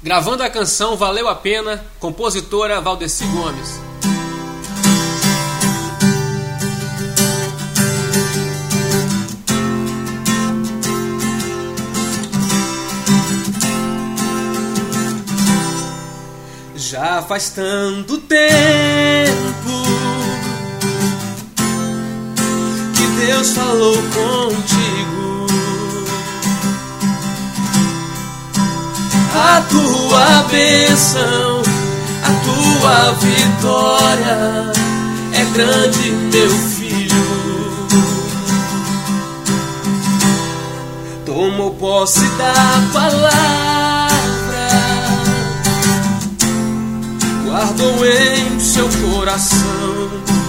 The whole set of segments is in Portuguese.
Gravando a canção Valeu a Pena, compositora Valdeci Gomes. Já faz tanto tempo que Deus falou contigo. A tua bênção, a tua vitória é grande, meu filho. Tomou posse da palavra, guardou em seu coração.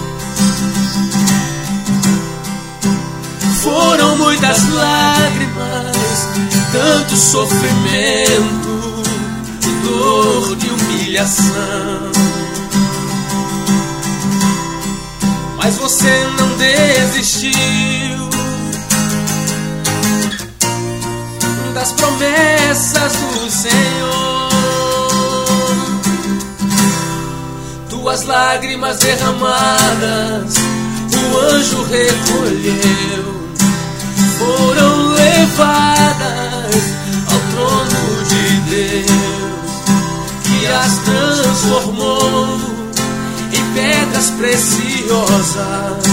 Foram muitas lágrimas, tanto sofrimento, dor e humilhação, mas você não desistiu das promessas do Senhor. Tuas lágrimas derramadas o anjo recolheu, foram levadas ao trono de Deus, que as transformou em pedras preciosas,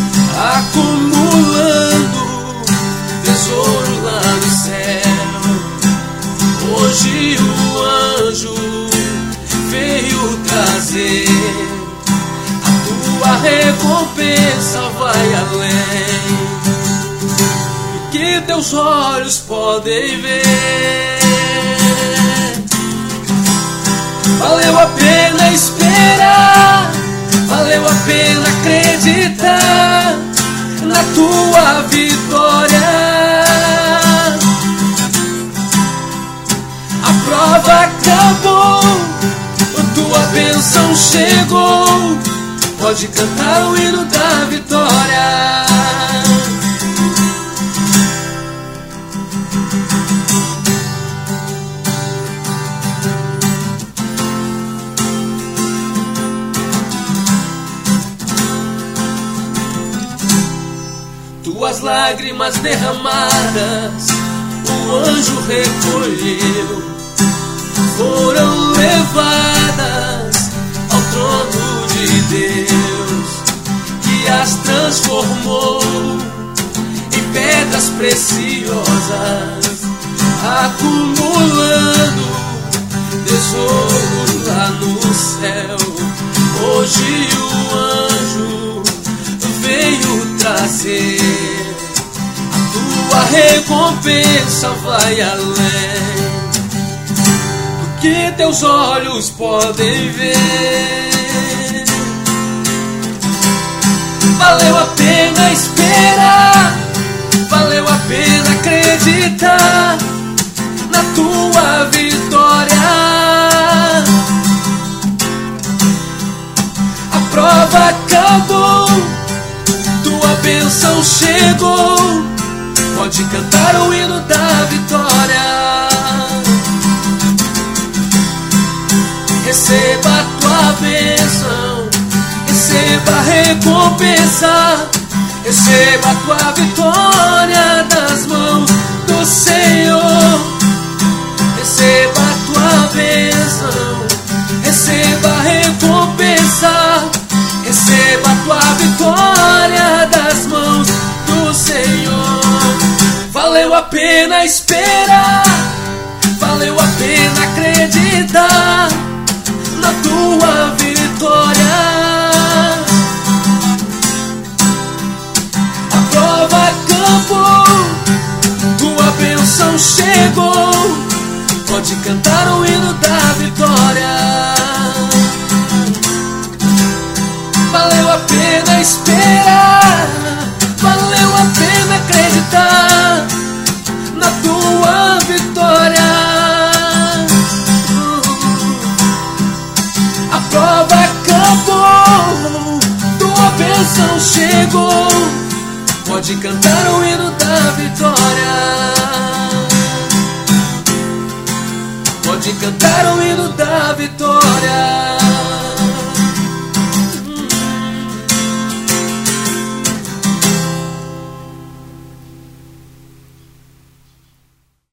acumulando tesouro lá no céu. Hoje o anjo veio trazer a tua recompensa, vai além que teus olhos podem ver. Valeu a pena esperar, valeu a pena acreditar na tua vitória. A prova acabou, a tua bênção chegou, pode cantar o hino da vitória. Tuas lágrimas derramadas o anjo recolheu, foram levadas ao trono de Deus, que as transformou em pedras preciosas, acumulando tesouro lá no céu. Hoje o anjo veio trazer a tua recompensa, vai além do que teus olhos podem ver. Valeu a pena esperar, valeu a pena acreditar na tua vitória. A prova acabou, tua bênção chegou, pode cantar o hino da vitória. Receba a tua bênção, receba a recompensa, receba a tua vitória das mãos do Senhor. Receba a tua bênção, receba a recompensa, receba a tua vitória das mãos do Senhor. Valeu a pena esperar, valeu a pena acreditar na tua vitória. A prova acabou, tua bênção chegou, pode cantar o hino da vitória. Valeu a pena esperar, valeu a pena acreditar na tua vitória. A prova acabou, tua bênção chegou, pode cantar o hino da vitória. de cantar o hino da vitória.